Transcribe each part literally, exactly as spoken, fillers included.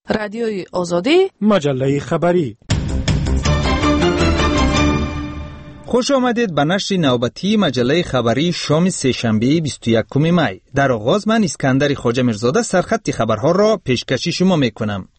رادیوی آزادی، مجله خبری. خوش آمدید به نشر نوبتی مجله خبری شام سه‌شنبه بیست و یکم می. در آغاز من اسکندر خواجه میرزاده سرخط خبرها را پیشکشی شما میکنم.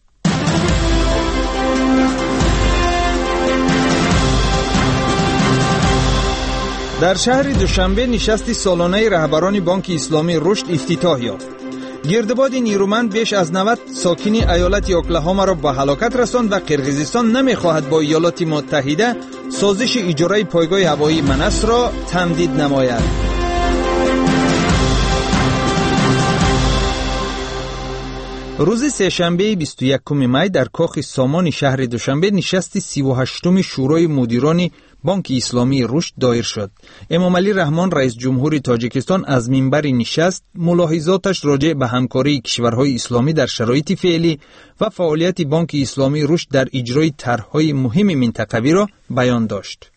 در شهر دوشنبه نشست سالانه رهبران بانک اسلامی رشد افتتاح یافت. گردباد نیرومند بیش از نود ساکن ایالت اوکلاهاما را به هلاکت رساند و قرقیزستان نمیخواهد با ایالات متحده سازش اجاره پایگاه هوایی منس را تمدید نماید. روز سه‌شنبه بیست و یکم می در کاخ سامان شهر دوشنبه نشست سی و هشتم شورای مدیران بانک اسلامی رشد دایر شد. امام علی رحمان رئیس جمهور تاجیکستان از منبر نشست ملاحظاتش راجع به همکاری کشورهای اسلامی در شرایط فعلی و فعالیت بانک اسلامی رشد در اجرای طرح‌های مهم منطقوی را بیان داشت.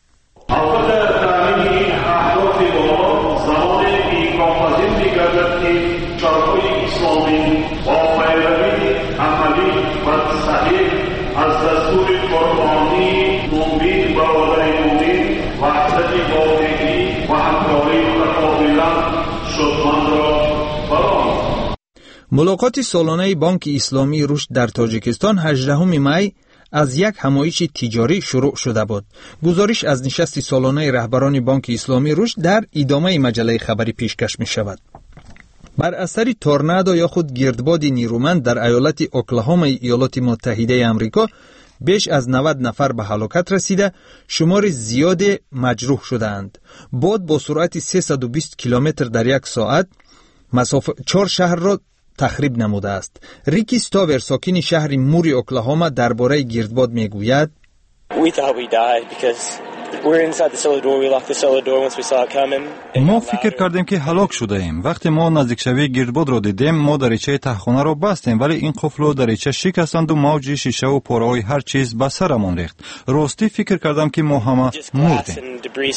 ملاقات سالانه بانک اسلامی رشد در تاجیکستان هجدهم می از یک همایش تجاری شروع شده بود. گزارش از نشست سالانه رهبران بانک اسلامی رشد در ادامه مجله خبری پیشکش می شود. بر اثر تورنادو یا خود گردباد نیرومند در ایالت اوکلاهاما ایالات متحده آمریکا بیش از نود نفر به هلاکت رسیده، شمار زیاد مجروح شدند. باد با سرعت سیصد و بیست کیلومتر در یک ساعت مسافت چهار شهر را تخریب نموده است. ریکی استاور ساکن شهر موری اوکلاهاما درباره گردباد میگوید: ما فکر کردیم که هلاک شده ایم. وقتی ما نزدیک شوی گردباد را دیدیم، ما دریچه تهخانه را بستیم، ولی این قفل و دریچه شکستند و موج شیشه و پاره‌های هر چیز به سرمان ریخت. راستی فکر کردم که ما همه مردیم.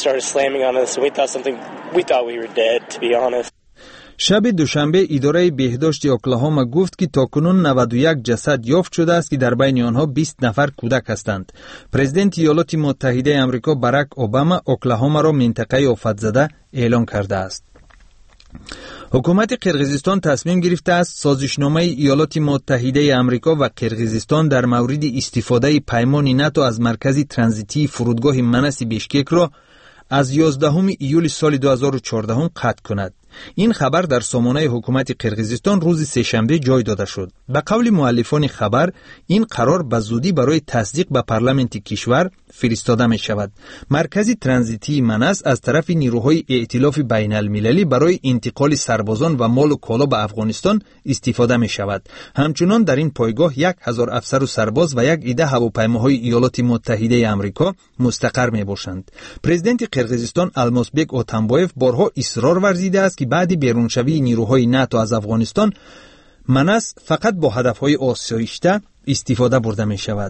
شب دوشنبه اداره بهداشت اوکلاهاما گفت که تاکنون نود و یک جسد یافت شده است که در بین آنها بیست نفر کودک هستند. پرزیدنت ایالات متحده آمریکا باراک اوباما اوکلاهاما را منطقه آفت‌زده اعلام کرده است. حکومت قرقیزستان تصمیم گرفته است سازشنامه ایالات متحده آمریکا و قرقیزستان در مورد استفاده پیمان ناتو از مرکز ترانزیتی فرودگاه منس بیشکک را از یازدهم ایول سال دو هزار و چهارده قطع کند. این خبر در سامانه حکومت قرقیزستان روز سه‌شنبه جای داده شد. به قول مؤلفان خبر، این قرار به زودی برای تصدیق به پارلمانت کشور فرستاده می شود. مرکز ترانزیتی منس از طرف نیروهای ائتلاف بین المللی برای انتقال سربازان و مال و کالا به افغانستان استفاده می شود. همچنان در این پایگاه یک هزار افسر و سرباز و یک عده هواپیماهای ایالات متحده آمریکا مستقر می باشند. پرزیدنت قرقیزستان المازبک اتنبایف بارها اصرار ورزیده است که بعد بیرونشوی نیروهای ناتو از افغانستان منس فقط با هدفهای آسایشته استفاده برده می شود.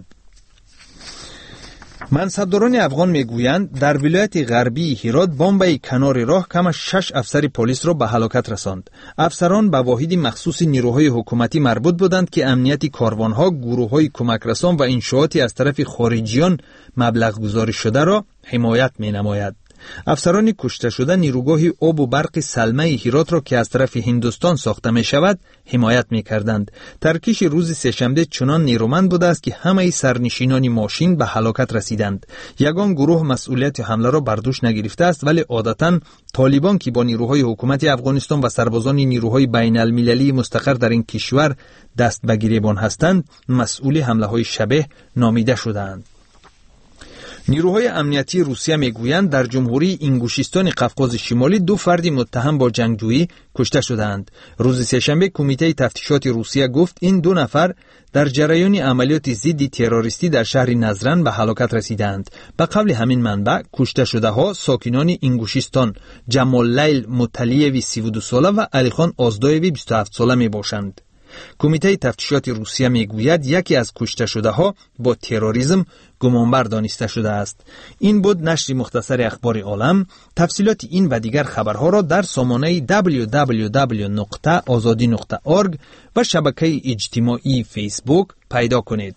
منصبداران افغان میگویند در ولایت غربی هرات بمب کنار راه کم از شش افسر پلیس را به هلاکت رساند. افسران به واحد مخصوص نیروهای حکومتی مربوط بودند که امنیت کاروانها، گروههای کمک رسان و انشاءاتی از طرف خارجیان مبلغ گذاری شده را حمایت می نماید. افسران کشته شده نیروگاه آب و برق سلمه هرات را که از طرف هندوستان ساخته می شود حمایت می کردند. ترکیش روز سه‌شنبه چنان نیرومند بوده است که همه سرنشینان ماشین به هلاکت رسیدند. یگان گروه مسئولیت حمله را بر دوش نگرفته است، ولی عادتاً طالبان که با نیروهای حکومت افغانستان و سربازان نیروهای بین المللی مستقر در این کشور دست به گریبان هستند، مسئول حمله های شبیه نامیده شدند. نیروهای امنیتی روسیه میگویند در جمهوری انگوشیستان قفقاز شمالی دو فرد متهم با جنگجویی کشته شدند. روز سه‌شنبه کمیته تفتیشات روسیه گفت این دو نفر در جریان عملیات ضد تروریستی در شهر نزرن به هلاکت رسیدند. به قول همین منبع کشته شده ها ساکنان انگوشیستان جمال لیل مطلیوی سی و دو ساله و علی خان آزدایوی بیست و هفت ساله می باشند. کمیته تفتیشات روسیه میگوید یکی از کشته شده ها با تروریسم گمانبر دانسته شده است. این بود نشر مختصر اخبار عالم. تفصیلات این و دیگر خبرها را در سامانه دبلیو دبلیو دبلیو نقطه آزادی نقطه اورگ و شبکه اجتماعی فیسبوک پیدا کنید.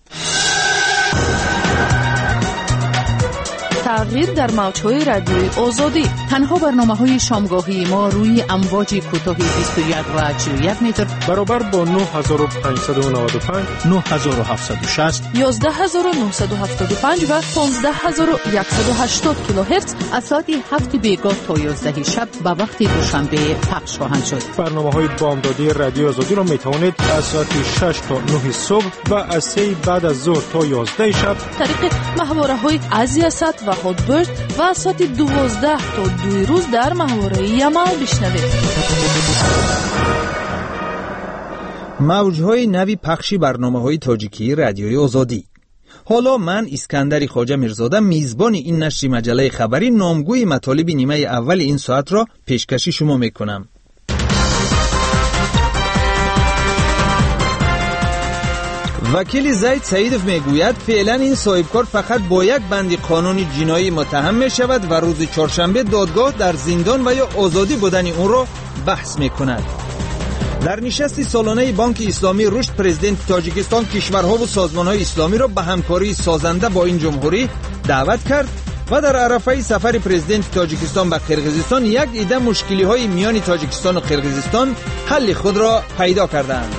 تغییر در موج‌های رادیوی آزادی. تنها برنامه‌های شامگاهی ما روی امواج کوتاه بیست و یک و چهل و یک متر برابر با نه هزار و پانصد و نود و پنج، نه هزار و هفتصد و شصت، یازده هزار و نهصد و هفتاد و پنج و پانزده هزار و صد و هشتاد کیلوهرتز از ساعت هفت بیگاه تا یازده شب به وقت دوشنبه پخش خواهند شد. برنامه‌های بامدادی رادیو آزادی را می‌توانید از ساعت شش تا نه صبح و از سه بعد از ظهر تا یازده شب طریق محوره‌های ازیاست و هادبرد و از ساعت دوازده تا دو روز در محوره یمال بشنوید. موج‌های نوی پخشی برنامه‌های تاجیکی رادیوی آزادی. حالا من اسکندر خواجه میرزاده میزبان این نشر مجله خبری نامگوی مطالب نیمه اول این ساعت را پیشکشی شما میکنم. وکیل زید سعیدوف میگوید فعلا این صاحبکار فقط با یک بند قانون جنایی متهم می شود و روز چهارشنبه دادگاه در زندان و یا آزادی بودن اون را بحث میکند. در نشست سالانه بانک اسلامی رشد پرزیدنت تاجیکستان کشورها و سازمانهای اسلامی را به همکاری سازنده با این جمهوری دعوت کرد و در عرفه سفر پرزیدنت تاجیکستان به قرقیزستان یک عده مشکلی های میان تاجیکستان و قرقیزستان حل خود را پیدا کردند.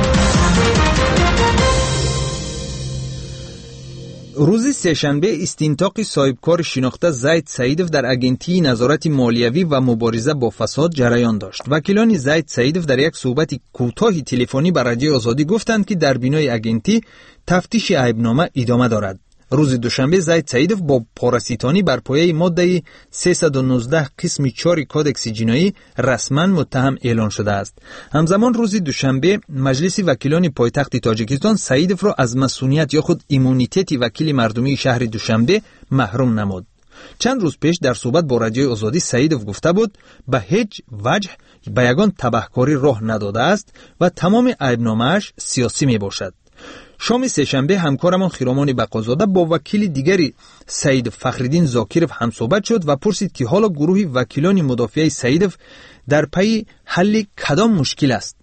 روز سه‌شنبه استنطاق صاحبکار شناخته زید سعیدوف در اگنتی نظارت مالیوی و مبارزه با فساد جریان داشت. وکیلان زید سعیدوف در یک صحبت کوتاه تلفنی به رادیو آزادی گفتند که در بینای اگنتی تفتیش عیبنامه ادامه دارد. روز دوشنبه زید سعیدوف با پاراسیتانی بر پایه ماده سیصد و نوزده قسم چهار کودکس جنایی رسما متهم اعلان شده است. همزمان روز دوشنبه مجلس وکیلان پایتخت تاجیکستان سعیدوف را از مسئولیت یا خود ایمونیتت وکیل مردمی شهر دوشنبه محروم نمود. چند روز پیش در صحبت با رادیوی آزادی سعیدوف گفته بود به هیچ وجه به یگان تبهکاری راه نداده است و تمام عیبنامه‌اش سیاسی می باشد. شام سه‌شنبه همکارمان خیرامان بقازاده با وکیل دیگری سعید فخرالدین زاکیروف هم صحبت شد و پرسید که حالا گروه وکیلان مدافع سعیدوف در پی حل کدام مشکل است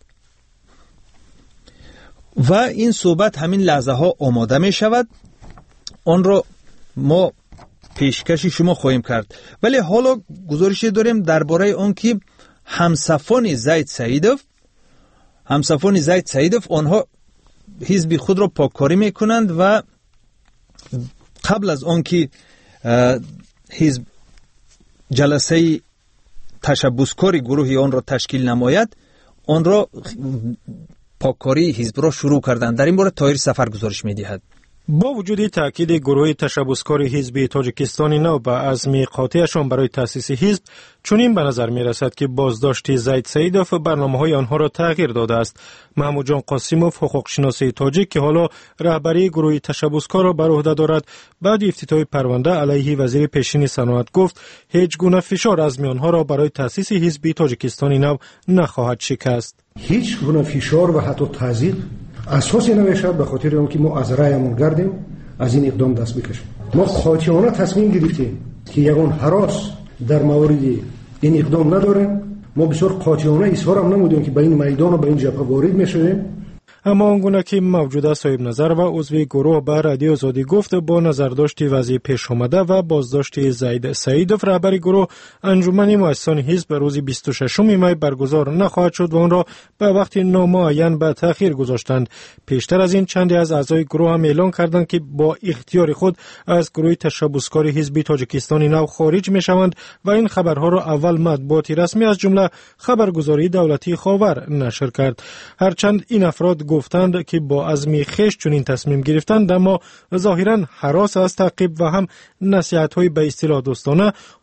و این صحبت همین لحظه ها آماده می شود. آن را ما پیشکشی شما خواهیم کرد، ولی حالا گزارش داریم درباره آن که همصفان زید سعیدوف همصفان زید سعیدوف آنها حزب خود را پاککاری میکنند و قبل از آن که حزب جلسه تشبثکاری گروهی آن را تشکیل نماید آن را پاککاری حزب را شروع کردند. در این باره طاهر سفر گزارش میدهد. با وجود تاکید گروه تشبثکار حزب تاجیکستان نو به عزم قاطعشان برای تأسیس حزب، چنین به نظر می رسد که بازداشت زید سعیدوف برنامه‌های آنها را تغییر داده است. محمود جان قاسموف، حقوقشناس تاجیک که حالا رهبری گروه تشبثکار را بر عهده دارد، بعد افتتاح پرونده علیه وزیر پیشین صنعت گفت هیچ گونه فشار از آنها را برای تأسیس حزب تاجیکستان نو نخواهد شکست. هیچ گونه فشار و حتی تضییق اساسی نمیشد به خاطر اون که ما از رأیمون گردیم از این اقدام دست بکشیم. ما قاطعانه تصمیم گرفتیم که یگان هراس در مورد این اقدام نداریم. ما بسیار قاطعانه اظهار هم نمودیم که به این میدان و به این جبهه وارد میشویم. اما آنگونه که موجوده صاحب نظر و عضو گروه به رادیو آزادی گفت با نظرداشت وضع پیش آمده و بازداشت زید سعیدوف رهبری گروه انجمن مؤسسان حزب روز بیست و ششم می برگزار نخواهد شد و آن را به وقت نامعین به تأخیر گذاشتند. پیشتر از این چندی از اعضای گروه هم اعلان کردند که با اختیار خود از گروه تشبثکار حزب تاجیکستان نو خارج می شوند و این خبرها را اول مطبوعات رسمی از جمله خبرگزاری دولتی خاور نشر کرد. هرچند این افراد گفتند که با عزم خویش چنین تصمیم گرفتند، اما ظاهرا هراس از تعقیب و هم نصیحت‌های به اصطلاح دوستانه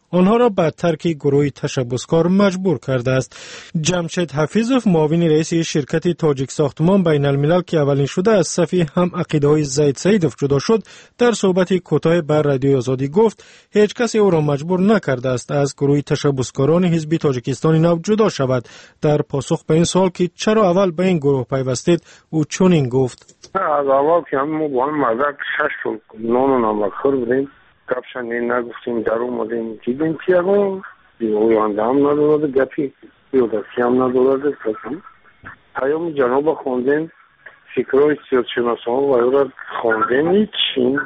آنها را به ترک گروه تشبسکار مجبور کرده است. جمشید حفیظوف معاون رئیس شرکت تاجیک ساختمان بین الملل که اولین شده از صف هم عقیده های زید سیدوف جدا شد در صحبت کوتاه بر رادیو آزادی گفت هیچ کسی او را مجبور نکرده است از گروه تشبسکاران حزب تاجیکستان نو جدا شود. در پاسخ به این سوال که چرا اول به این گروه پیوستید او چنین گفت: از اول که ما با هم مدرک شش سال نان و نمک خور بودیم، کپشن این نگفتیم، در اومدیم دیدیم که اگه بیویانده هم ندارده گپی بیودستی هم ندارده کسیم پیام جناب خوندیم، فکرهای سیاد شناسان و ایراد خوندیم هیچین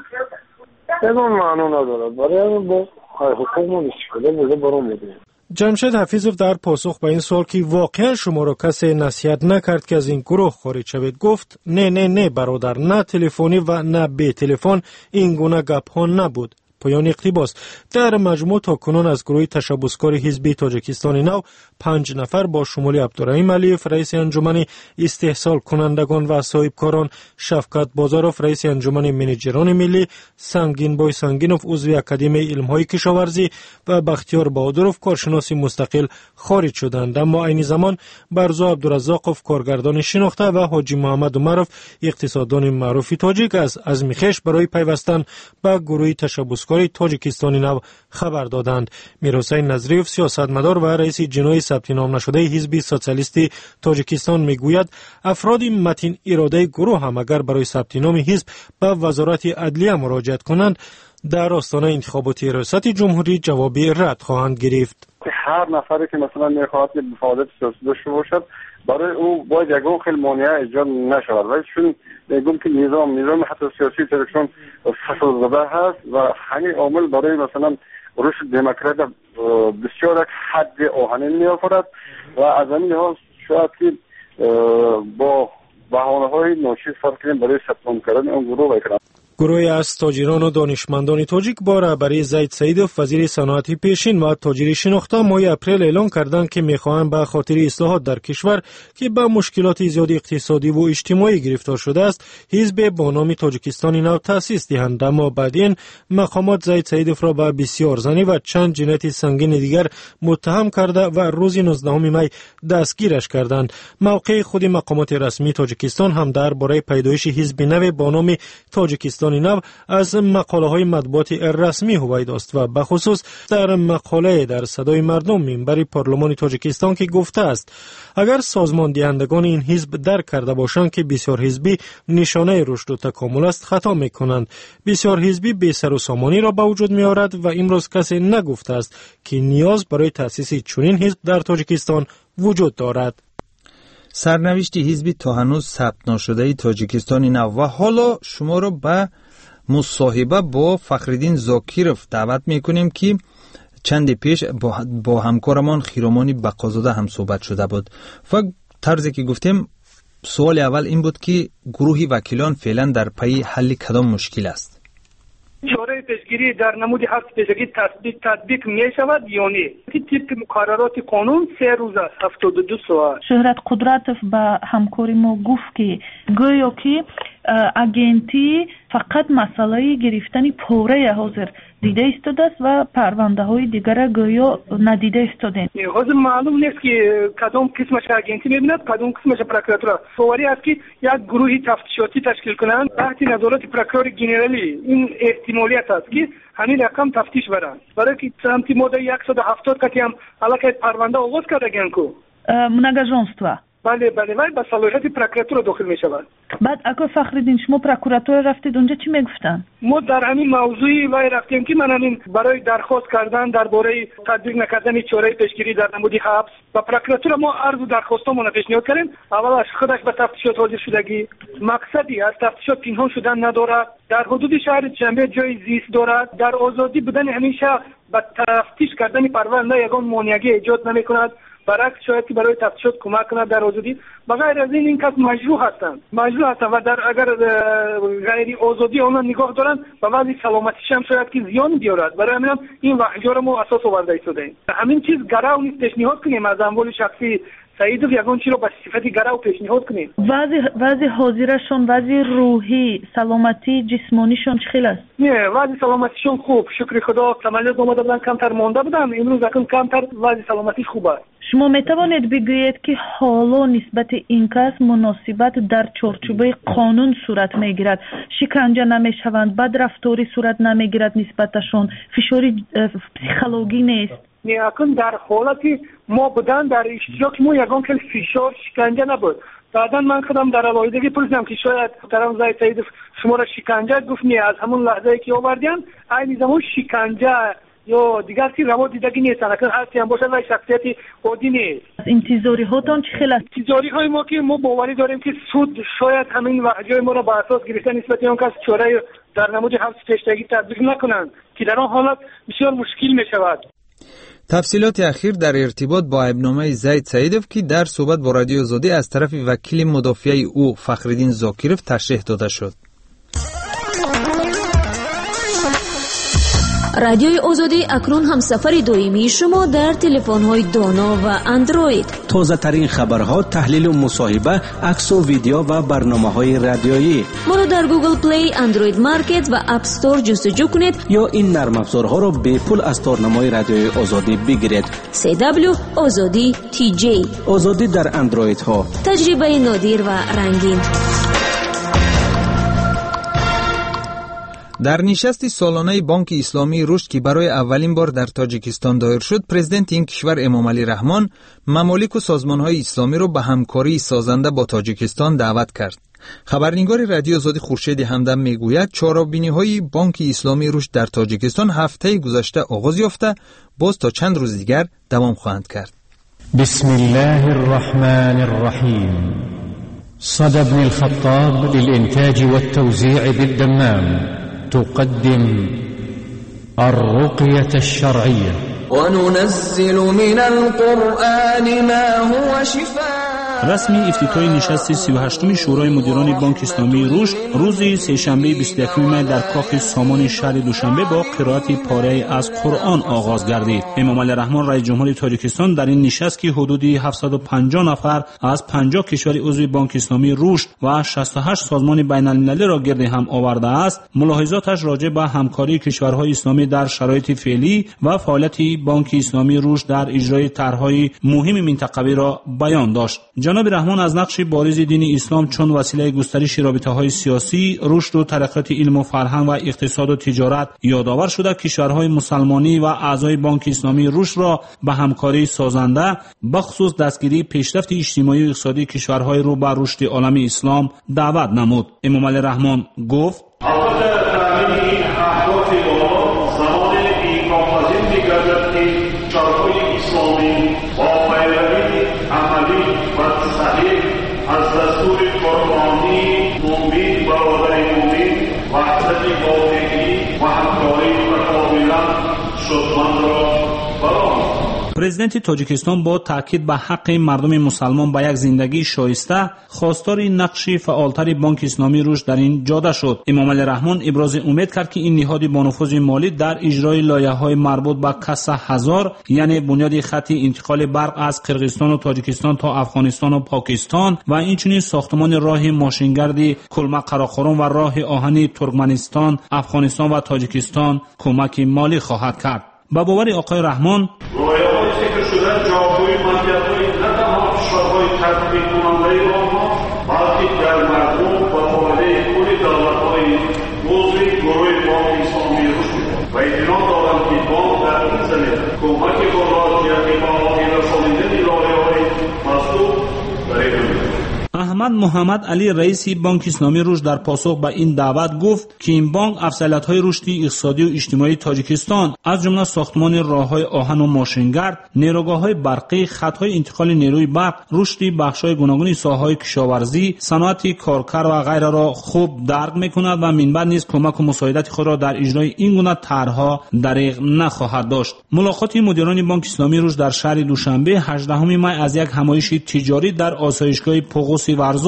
بدون معنا ندارد برای با حقوق ما نشکده بوده برام بودیم. جمشید حفیظوف در پاسخ به این سوال که واقعا شما را کسی نصیحت نکرد که از این گروه خارج شوید گفت نه نه نه برادر، نه تلفنی و نه به تلفن این گونه گپ ها نبود. پایان اقتباس. در مجموع تا کنون از گروه تشبسکار حزب تاجیکستان نو پنج نفر با شمول عبدالرحیم علیف رئیس انجمن استحصال کنندگان و صاحبکاران، شفقت بازاروف رئیس انجمن منیجران ملی، سنگین بای سنگینوف عضو اکادمی علم‌های کشاورزی و بختیار بهادروف کارشناس مستقل خارج شدند. اما عین زمان برزا عبدالرزاقوف کارگردان شناخته و حاجی محمد عمروف اقتصاددان معروف تاجیک از عزم خویش برای پیوستن به گروه تشبسکار تاجیکستان نو خبر دادند. میرحسین نظریف سیاستمدار و رئیس جناح ثبت نام نشده حزب سوسیالیستی تاجیکستان میگوید افراد متین اراده گروه هم اگر برای ثبت نام حزب به وزارت عدلیه مراجعت کنند در آستانه انتخابات ریاست جمهوری جوابی رد خواهند گرفت. هر نفری که مثلا میخواد که فعالیت سیاسی داشته باشد برای او باید یگان خیلی مانع ایجاد نشود و چون میگم که نظام نظام حتی سیاسی ترکشون فصل زده هست و همین عامل برای مثلا رشد دموکرات بسیار حد آهنین میآورد و از این لحاظ شاید که با بهانه‌های ناشی فرض کنیم برای ثبت کردن اون گروه بکنند. گروهی از تاجران و دانشمندان تاجیک با رهبری زید سیدوف وزیر صنعت پیشین و تاجری شناخته ماه اپریل اعلان کردند که میخواهند به خاطر اصلاحات در کشور که به مشکلات زیاد اقتصادی و اجتماعی گرفتار شده است حزب با نام تاجیکستان نو تأسیس دهند. اما بعدین مقامات زید سیدوف را به بسیار زنی و چند جنایت سنگین دیگر متهم کرده و روز نوزدهم می دستگیرش کردند. موقع خود مقامات رسمی تاجیکستان هم درباره پیدایش حزب نو با نام تاجیکستان نو از مقاله های مطبوعات رسمی هویدا است و به خصوص در مقاله در صدای مردم منبر پارلمان تاجیکستان که گفته است اگر سازمان دهندگان این حزب درک کرده باشند که بسیار حزبی نشانه رشد و تکامل است خطا میکنند. بسیار حزبی بی سر و سامانی را به وجود می آورد و امروز کسی نگفته است که نیاز برای تأسیس چنین حزب در تاجیکستان وجود دارد. سرنوشت حزب تا هنوز ثبت نشده تاجیکستان نو و حالا شما را به مصاحبه با فخرالدین زاکیروف دعوت میکنیم که چند پیش با, با همکارمان خیرامانی بقازاده هم صحبت شده بود و طرزی که گفتیم سوال اول این بود که گروه وکیلان فعلا در پی حل کدام مشکل است؟ چاره پیشگیری در نمود هر پیشگیری تطبیق تطبیق می شود یا نه؟ طبق مقررات قانون سه روز است، هفتاد و دو ساعت. شهرت قدرتوف به همکاری ما گفت که گویا که اگنتی فقط مسئله گرفتن پوره حاضر دیده ایستاده است و پرونده های دیگر گویا ندیده ایستاده. حاضر معلوم نیست که کدام قسمش اگنتی میبیند کدام قسمش پروکراتور. فوری است که یک گروه تفتیشاتی تشکیل کنند تحت نظارت پروکرور جنرالی. این احتمالیت است که همین رقم تفتیش برند برای که سمت ماده صد و هفتاد کتی هم علاقه پرونده آغاز کردگن کو مناگاژانستوا. بله بله ولی به صلاحیت پروکراتور داخل می شود. بعد اگه فخرالدین شما پروکراتور رفتید اونجا چی میگفتن؟ ما در همین موضوعی وای رفتیم که من همین برای درخواست کردن درباره تطبیق نکردن چاره پیشگیری در نمود حبس و پروکراتور ما عرض و درخواستمون پیشنهاد کردیم. اولش خودش به تفتیشات حاضر شدگی مقصدی از تفتیشات پنهان شدن ندارد، در حدود شهر جنبه جای زیست دارد، در آزادی بودن همین شهر به تفتیش کردن پرونده یگان مانعی ایجاد نمی کند، برعکس شاید که برای تفتیشات کمک کند در آزادی. بغیر از این این کس مجروح هستند مجروح هستند و در اگر غیر آزادی آنها نگاه دارند و وضع سلامتیش هم شاید که زیان بیارد. برای همین هم این وحجار ما اساس آورده ایستاده ایم. همین چیز گرا و نیست پیشنهاد کنیم از اموال شخصی سعیدов ягон чиро ба сифати гарав пешниҳод кунед. вазъи вазъи ҳозирашон, вазъи рӯҳӣ, саломатии ҷисмонишон чӣ хел аст? не вазъи саломатишон хуб, шукри худо. самолёт омада буданд, камтар монда будам, имрӯз акун камтар вазъи саломатиш хуб аст. шумо метавонед бигӯед ки ҳоло нисбати ин кас муносибат дар чорчӯбаи қонун сурат мегирад, шиканҷа намешаванд, бадрафторӣ сурат намегирад нисбаташон, фишори психологӣ нест? не акун дар ҳолати мо будан дар иштироки мо ягон хел фишор шиканҷа набуд. баъдан ман худам дар алоҳидагӣ пурсидам ки шояд муҳтарам Заид Саидов шуморо шиканҷа гуфт. не аз ҳамон лаҳзае ки овардиан айни замон шиканҷа ё дигар ки раво дидагӣ нестанд. акун ҳарчи ҳам бошад вай шахсияти оддӣ нест. интизориҳотон чӣ хел аст? интизориҳои мо ки мо боварӣ дорем ки суд шояд ҳамин ваҳҷои моро ба асос гирифта нисбати он кас чораи дар намуди ҳабс пештагӣ татбиқ накунанд ки дар он ҳолат бисёр мушкил мешавад. тафсилоти ахир дар иртибот бо айбномаи Заид Саидов ки дар суҳбат бо Радиои Озодӣ аз тарафи вакили мудофиаи ӯ Фахриддин Зокиров ташриҳ дода шуд. радиои Озодӣ акнун ҳамсафари доимии шумо дар телефонҳои доно ва Android. тозатарин хабарҳо, таҳлилу мусоҳиба, аксу видео ва барномаҳои радиоӣ. моро дар Google Play, Android Market ва App Store ҷустуҷӯ кунед ё ин нармафзорҳоро бепул аз торнамои радиои Озодӣ бигиред. си дабл ю Озодӣ ти ҷей. Озодӣ дар Androidҳо. таҷрибаи нодир ва рангин. дар нишасти солонаи Бонки Исломии Рушд ки барои аввалин бор дар Тоҷикистон доир шуд, президенти ин кишвар Эмомалӣ Раҳмон мамолику созмонҳои исломиро ба ҳамкории созанда бо Тоҷикистон даъват кард. хабарнигори Радиои Озодӣ Хуршеди Ҳамдам мегӯяд, чорабиниҳои Бонки Исломии Рушд дар Тоҷикистон ҳафтаи гузашта оғоз ёфта, боз то чанд рӯз дигар давом хоҳанд кард. бисмиллаҳи рраҳмани рраҳим. صدى ابن الخطاب للإنتاج والتوزيع بالدمام تقدم الرقية الشرعية. وننزل من القرآن ما هو شفاء. رسمی افتتاحی نشست سی و هشتم شورای مدیران بانک اسلامی رشد روز سه‌شنبه بیست و یکم می در کاخ سامان شهر دوشنبه با قرائت پاره از قرآن آغاز گردید. امامعلی رحمان رئیس جمهور تاجیکستان در این نشست که حدود هفتصد و پنجاه نفر از پنجاه کشور عضو بانک اسلامی رشد و شصت و هشت سازمان بین‌المللی را گرد هم آورده است، ملاحظاتش راجع به همکاری کشورهای اسلامی در شرایط فعلی و فعالیت بانک اسلامی رشد در اجرای طرح‌های مهم منطقوی را بیان داشت. جناب رحمان از نقش بارز دین اسلام چون وسیله گسترش رابطه‌های سیاسی، رشد و ترقیات علم و فرهنگ و اقتصاد و تجارت یادآور شده کشورهای مسلمانی و اعضای بانک اسلامی رشد را به همکاری سازنده بخصوص دستگیری پیشرفت اجتماعی و اقتصادی کشورهای رو به رشد عالم اسلام دعوت نمود. امامعلی رحمان گفت: پرزیدنت تاجیکستان با تاکید به حق مردم مسلمان به یک زندگی شایسته خواستار نقش فعالتر بانک اسلامی رشد در این جاده شد. امامعلی رحمان ابراز امید کرد که این نهاد با نفوذ مالی در اجرای لایحه‌های مربوط به کسب هزار یعنی بنیاد خط انتقال برق از قرقیزستان و تاجیکستان تا افغانستان و پاکستان و اینچنین ساختمان راه ماشینگردی کلمه قراقرم و راه آهنی ترکمنستان، افغانستان و تاجیکستان کمک مالی خواهد کرد. با باور آقای رحمان شدن جوابگوی مالیات‌های نه تنها کشورهای تطبیق کننده آنها بلکه در مردم و فایده کل دولت‌های عضو گروه بانک اسلامی رشد و اطمینان دارم که بانک در این زمینه کمک با راجعیت به رسانیدن لایحه‌های مذکور برای احمد محمد علی رئیس بانک اسلامی رشد در پاسخ به این دعوت گفت که این بانک افضلیت‌های رشدی اقتصادی و اجتماعی تاجیکستان از جمله ساختمان راه‌های آهن و ماشینگرد، نیروگاه‌های برقی، خط‌های انتقال نیروی برق، رشد بخش‌های گوناگون ساحه‌های کشاورزی، صنعت کارکر و غیره را خوب درک می‌کند و منبع نیز کمک و مساعدت خود را در اجرای این گونه طرح‌ها دریغ نخواهد داشت. ملاقات مدیران بانک اسلامی رشد در شهر دوشنبه هجدهم می از یک همایش تجاری در آسایشگاه پوغوس ورزا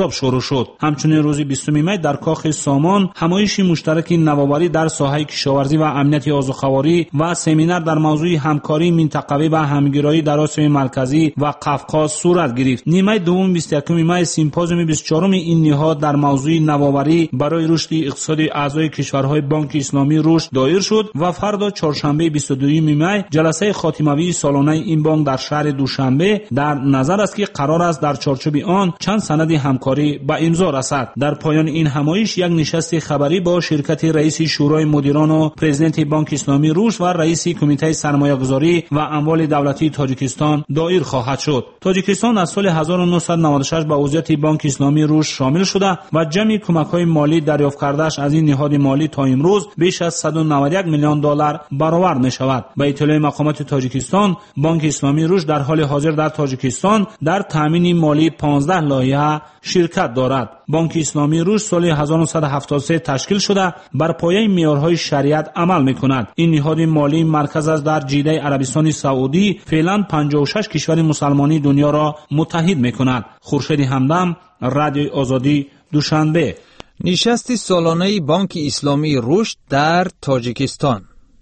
عذاب شروع شد. همچنین روز بیستم می در کاخ سامان همایش مشترک نوآوری در ساحه کشاورزی و امنیت آذوقواری و سمینار در موضوع همکاری منطقوی و همگرایی در آسیای مرکزی و قفقاز صورت گرفت. نیمه دوم بیست و یکم می سیمپوزیوم بیست و چهارم این نهاد در موضوع نوآوری برای رشد اقتصادی اعضای کشورهای بانک اسلامی رشد دایر شد و فردا چهارشنبه بیست و دوم می جلسه خاتمه‌ای سالانه این بانک در شهر دوشنبه در نظر است که قرار است در چارچوب آن چند سند همکاری به امضا رسد. در پایان این همایش یک نشست خبری با شرکت رئیس شورای مدیران و پرزیدنت بانک اسلامی روش و رئیس کمیته سرمایه‌گذاری و اموال دولتی تاجیکستان دایر خواهد شد. تاجیکستان از سال هزار و نهصد و نود و شش به عضویت بانک اسلامی روش شامل شده و جمعی کمک‌های مالی دریافت کرده‌اش از این نهاد مالی تا امروز بیش از صد و نود و یک میلیون دلار برآورد می‌شود. به اطلاع مقامات تاجیکستان، بانک اسلامی روش در حال حاضر در تاجیکستان در تامین مالی پانزده لایحه شرکت دارد. بانک اسلامی روش سال هزار و نهصد و هفتاد و سه تشکیل شده بر پایه معیارهای شریعت عمل می‌کند. این نهاد مالی مرکز از در جیده عربستان سعودی فعلا پنجاه و شش کشور مسلمانی دنیا را متحد می‌کند. خورشید همدم، رادیوی آزادی، دوشنبه. نشست سالانه بانک اسلامی رشد در تاجیکستان.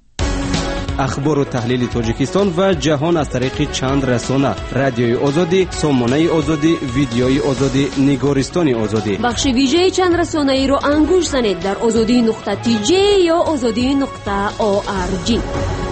اخبار و تحلیل تاجیکستان و جهان از طریق چند رسانه: رادیوی آزادی، سامانه آزادی، ویدیوی آزادی، نگارستان آزادی. بخش ویژه چند رسانه ای رو انگوش زنید در آزادی نقطه تی جی یا آزادی نقطه او آر جی.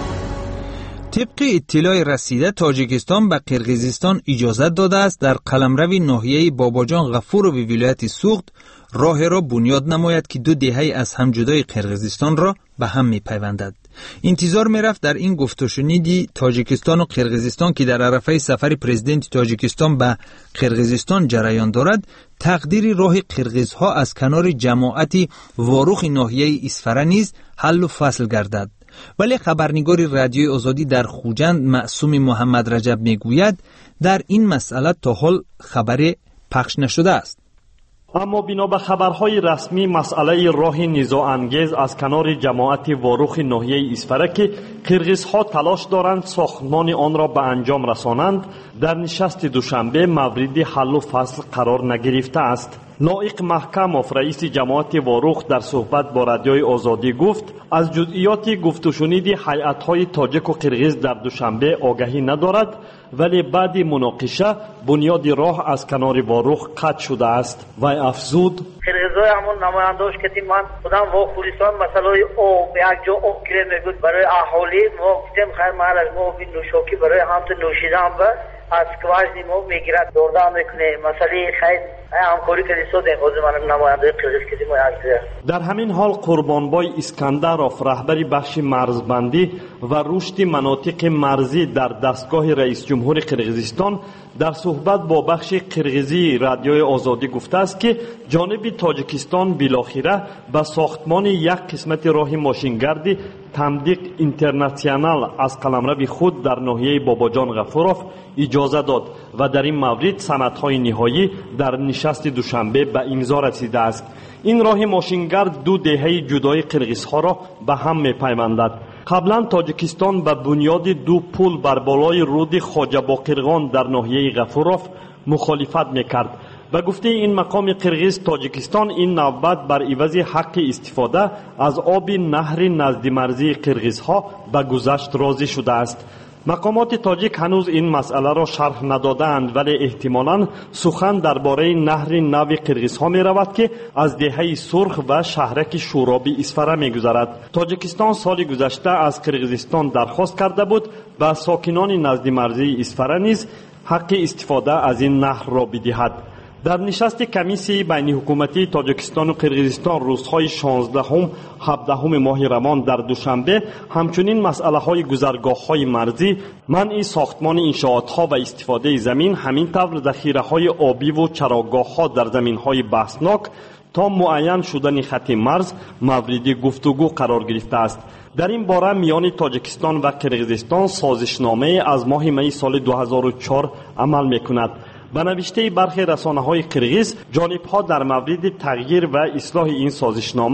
طبق اطلاع رسیده تاجیکستان به قرقیزستان اجازه داده است در قلمرو ناحیه باباجان غفور و ولایت سوخت راه را بنیاد نماید که دو دهه از هم جدای قرقیزستان را به هم می‌پیوندد. انتظار می‌رفت در این گفت و شنیدی تاجیکستان و قرقیزستان که در عرفه سفر پرزیدنت تاجیکستان به قرقیزستان جریان دارد، تقدیر راه قرقیزها از کنار جماعت واروخ ناحیه اسفره نیز حل و فصل گردد. ولی خبرنگار رادیوی آزادی در خوجند معصوم محمد رجب میگوید در این مسئله تا حال خبری پخش نشده است. اما بنا به خبرهای رسمی مسئله راه نزاع‌انگیز از کنار جماعت واروخ ناحیه اسفره که قرقیزها تلاش دارند ساختمان آن را به انجام رسانند در نشست دوشنبه مورد حل و فصل قرار نگرفته است. نائق محکموف رئیس جماعت واروخ در صحبت با رادیوی آزادی گفت از جزئیات گفت و شنید هیئت‌های تاجیک و قرقیز در دوشنبه آگاهی ندارد، ولی بعد مناقشه بنیاد راه از کنار واروخ قطع شده است. و افزود قرقیزای همون نماینداش که من خودم و پلیسان مسئله او به یک جا او گیره میگود برای اهالی ما گفتیم خیر محل از ما بین نوشاکی برای همت نوشیدن به از کواج دیمو میگیرد دوردان میکنه مسئله خیر همکاری که دیسو دیم خوزی منم نماینده قرقیز که دیمو از در همین حال قربانبای اسکندروف رهبری بخش مرزبندی و رشد مناطق مرزی در دستگاه رئیس جمهور قرقیزستان در صحبت با بخش قرقیزی رادیوی آزادی گفته است که جانب تاجیکستان بالاخره به ساختمان یک قسمت راه ماشینگردی تمدیق اینترنشنال از قلمرو خود در ناحیه باباجان غفوروف اجازه داد و در این مورد سندهای نهایی در نشست دوشنبه به امضا رسیده است. این راه ماشینگرد دو دهه جدای قرقیزها را به هم می‌پیوندد. قبلا تاجیکستان به بنیاد دو پل بر بالای رود خواجه باقرغان در ناحیه غفوروف مخالفت میکرد. به گفته این مقام قرقیز تاجیکستان این نوبت بر عوض حق استفاده از آب نهر نزد مرزی قرقیزها به گذشت راضی شده است. مقامات تاجیک هنوز این مسئله را شرح ندادند، ولی احتمالاً سخن درباره نهر نو قرقیزها می رود که از دهه سرخ و شهرک شورابی اسفره می گذرد. تاجیکستان سال گذشته از قرقیزستان درخواست کرده بود و ساکنان نزد مرزی اسفره نیز حق استفاده از این نهر را بدهد. در نشست کمیسی بین حکومتی تاجیکستان و قرقیزستان روزهای شانزدهم هفدهم ماه روان در دوشنبه همچنین مسئله های گذرگاه های مرزی، منع ساختمان انشاءات ها و استفاده زمین، همینطور ذخیره های آبی و چراگاه ها در زمین های بحثناک تا معین شدن خط مرز مورد گفتگو قرار گرفته است. در این باره میان تاجیکستان و قرقیزستان سازشنامه از ماه می سال دو هزار و چهار عمل میکند. به نوشته برخی رسانه‌های قرقیز، جانب‌ها در مورد تغییر و اصلاح این سازشنامه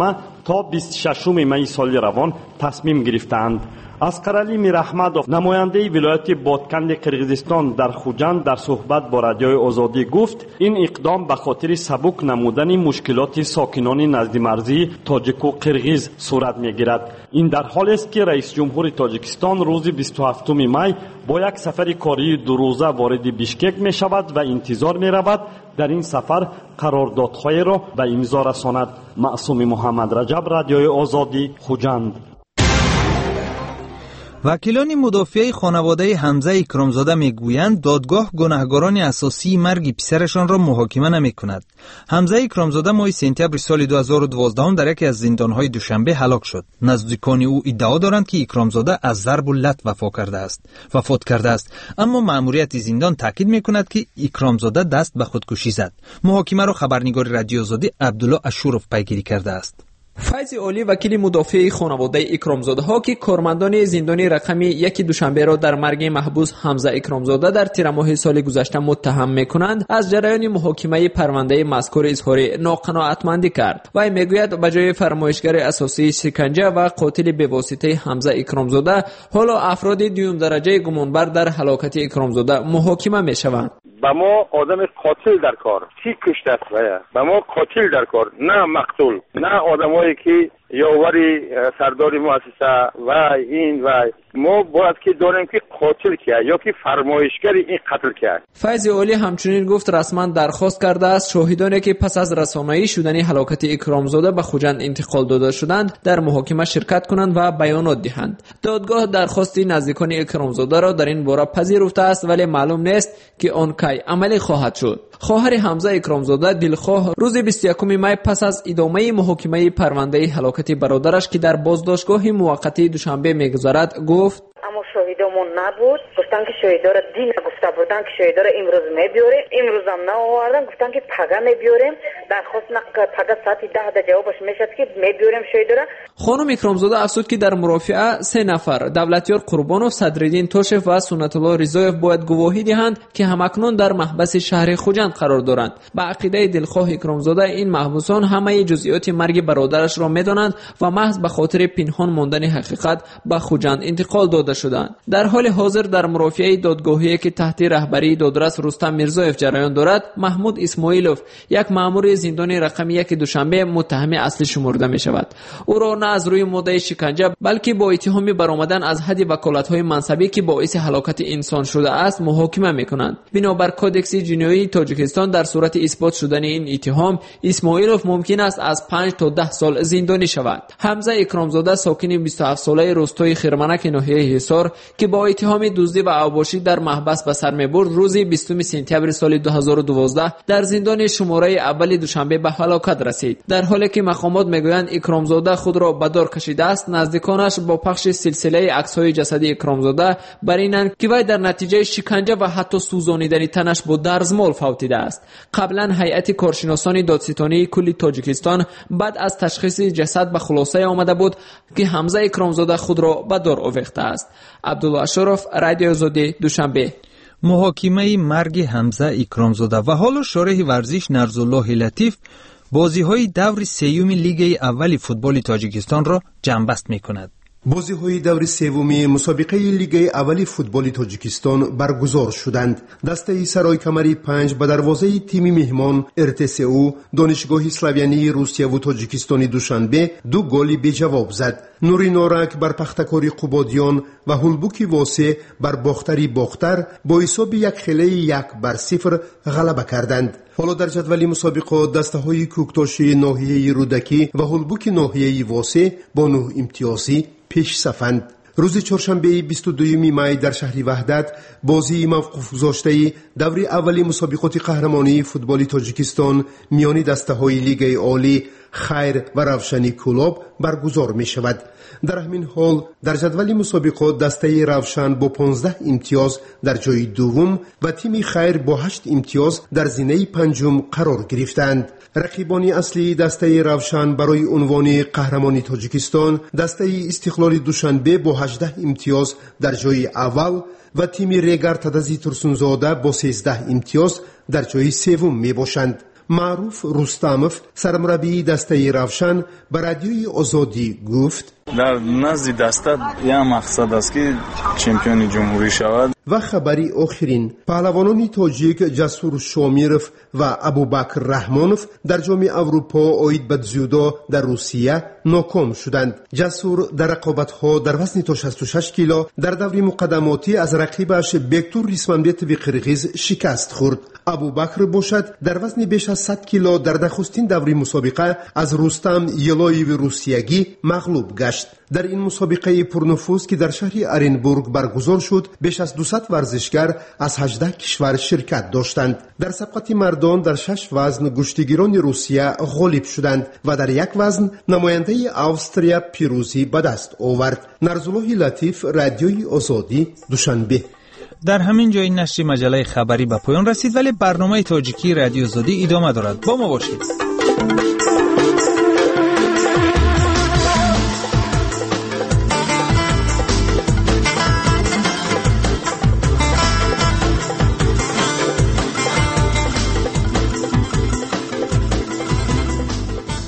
تا بیست و ششم می سال روان تصمیم گرفتند. اسقر علی میراحمدوف نماینده ولایت بادکند قرقیزستان در خوجند در صحبت با رادیوی آزادی گفت این اقدام به خاطر سبک نمودن مشکلات ساکنان نزد مرزی تاجیک و قرقیز صورت میگیرد. این در حالی است که رئیس جمهور تاجیکستان روز بیست و هفتم می با یک سفر کاری دو روزه وارد بیشکک می شود و انتظار می رود در این سفر قراردادهای را به امضا رساند. معصوم محمد رجب، رادیوی آزادی، خوجند. وکیلان مدافع خانواده حمزه اکرامزاده میگویند دادگاه گناهکاران اساسی مرگ پسرشان را محاکمه نمی‌کند. حمزه اکرامزاده ماه سپتامبر سال دو هزار و دوازده در یکی از زندان‌های دوشنبه هلاک شد. نزدیکان او ادعا دارند که اکرامزاده از ضرب و لط وفات کرده است. وفات کرده است. اما مأموریت زندان تاکید می‌کند که اکرامزاده دست به خودکشی زد. محاکمه را خبرنگار رادیو آزادی عبدالله اشورف پیگیری کرده است. فیض اولی وکیل مدافع خانواده اکرامزاده ها که کارمندان زندان رقم یک دوشنبه را در مرگ محبوس حمزه اکرامزاده در تیر ماه سال گذشته متهم میکنند از جریان محاکمه پرونده مذکور اظهار ناقناعتمندی کرد. وی میگوید به جای فرمایشگر اساسی شکنجه و قاتل بواسطه حمزه اکرامزاده حالا افراد دوم درجه گمانبر در هلاکت اکرامزاده محاکمه میشوند. با ما آدم قاتل در کار، کی کشته است با ما قاتل در کار، نه مقتول، نه آدمایی که یاوری سردار مؤسسه و این و ما باید که داریم که قاتل کیه یا که فرمایشگر این قتل کیه. فیض اولی همچنین گفت رسما درخواست کرده است شاهدانی که پس از رسانه‌ای شدن هلاکت اکرامزاده به خوجند انتقال داده شدند در محاکمه شرکت کنند و بیانات دهند. دادگاه درخواست نزدیکان اکرامزاده را در این باره پذیرفته است ولی معلوم نیست که آن کی عملی خواهد شد. خواهر حمزه اکرامزاده دلخواه روز بیست و یکم می پس از ادامه محاکمه پرونده هلاکت برادرش که در بازداشتگاه موقتی دوشنبه میگذرد گفت اما شاهدامون نبود، گفتن که شاهدا را دی نگفته بودن که شاهدا را امروز میبیاریم، امروز هم نآوردن، گفتن که پگا میبیاریم، درخواست نکرد پگا ساعت ده ده جوابش میشد که میبیاریم شاهدا را. خانم اکرامزاده افزود که در مرافعه سه نفر دولتیار قربانوف، صدرالدین توشف و سنت الله رضایف باید گواهی دهند که همکنون در محبس شهر خوجند قرار دارند. به عقیده دلخواه اکرامزاده این محبوسان همه جزئیات مرگ برادرش را میدانند و محض به خاطر پنهان ماندن حقیقت به خوجند انتقال داده شدند. در حال حاضر در مرافعه دادگاهی که تحت رهبری دادرس رستم میرزایف جریان دارد، محمود اسماعیلوف یک مأمور زندان رقم یک دوشنبه متهم اصلی شمرده می شود. او را نه از روی مدعی شکنجه بلکه با اتهام برآمدن از حد وکالت‌های منصبی که باعث هلاکت انسان شده است محاکمه می‌کنند. بنابر کدکس جنایی تاجیکستان در صورت اثبات شدن این اتهام اسماعیلوف ممکن است از پنج تا ده سال زندانی شود. حمزه اکرامزاده ساکن بیست و هفت ساله روستای خرمنک ناحیه حصار که با اتهام دزدی و اوباشی در محبس به سر می‌برد روز بیستم سپتامبر سال دو هزار و دوازده در زندان شماره اول دوشنبه به هلاکت رسید. در حالی که مقامات میگویند اکرامزاده خود را به دار کشیده است، نزدیکانش با پخش سلسله عکس‌های جسدی اکرامزاده برینند که وی در نتیجه شکنجه و حتی سوزانیدن تنش با درزمال فوتیده است. قبلا هیئت کارشناسان دادستانی کل تاجیکستان بعد از تشخیص جسد به خلاصه آمده بود که حمزه اکرامزاده خود را به دار آویخته است. عبدالله اشرف، رادیو آزادی، دوشنبه. محاکمه مرگ حمزه اکرامزاده و حالا شارح ورزش نرزالله لطیف بازی‌های دور سیوم لیگ اول فوتبال تاجیکستان را جنبست می‌کند. بازی‌های دور سوم مسابقه لیگ اول فوتبال تاجیکستان برگزار شدند. دسته سرای کمری پنج به دروازه تیم مهمان ار تی سی او دانشگاه اسلاویانی روسیه و تاجیکستان دوشنبه دو گل به جواب زد. نوری نورک بر پختکاری قبادیان و هولبوکی واسه بر باختری باختر با حساب یک خیلی یک بر صفر غلبه کردند. حالا در جدول مسابقات دسته های کوکتاشی ناحیه رودکی و هولبوک ناحیه واسه با نه امتیازی پیش صفند. روز چهارشنبه بیست و دوم می در شهر وحدت بازی موقوف گذاشته دور اولی مسابقات قهرمانی فوتبال تاجیکستان میان دسته‌های لیگ عالی خیر و روشنی کلوب برگزار می شود. در همین حال در جدول مسابقات دسته روشن با پانزده امتیاز در جای دوم و تیم خیر با هشت امتیاز در زینه پنجم قرار گرفتند. رقیبان اصلی دسته روشن برای عنوان قهرمانی تاجیکستان دسته استقلال دوشنبه با هجده امتیاز در جای اول و تیم ریگر تدزی ترسونزاده با سیزده امتیاز در جای سوم می باشند. معروف رستاموف سرمربی دسته روشن به رادیوی آزادی گفت در نزد دسته یا مقصد است که چمپیون جمهوری شود. و خبری آخرین پهلوانان تاجیک جسور شامیروف و ابوبکر رحمانوف در جام اروپا اوید به дзیودو در روسیه ناکام شدند. جسور در رقابت‌ها در وزن تا شصت و شش کیلو در دوره مقدماتی از رقیبش بیکتور ریسمانبیتوی قرقیز شکست خورد. ابوبکر باشد در وزن بیش از صد کیلو در نخستین دوره مسابقه از رستم یلاییو روسیگی مغلوب گشت. در این مسابقه پرنفوذ که در شهر ارنبورگ برگزار شد، بیش از دویست ورزشگر از هجده کشور شرکت داشتند. در سبقت مردان در شش وزن گشتیگیران روسیه غالب شدند و در یک وزن نماینده استرالیا پیروزی به دست آورد. نرزالله لطیف، رادیوی آزادی، دوشنبه. در همین جای نشر مجله خبری به پایان رسید، ولی برنامه تاجیکی رادیو آزادی ادامه دارد. با ما باشید.